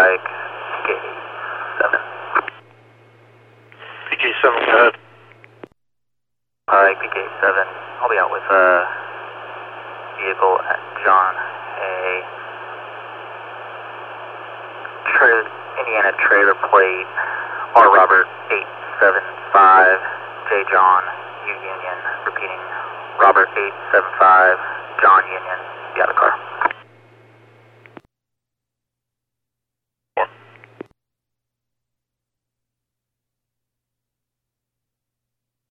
Pike, PK7. PK7, go ahead. Pike, PK7. I'll be out with vehicle at John A. Indiana trailer plate, R. Robert 875, J. John, U. Union. Repeating, Robert 875, John Union. Be out of the car.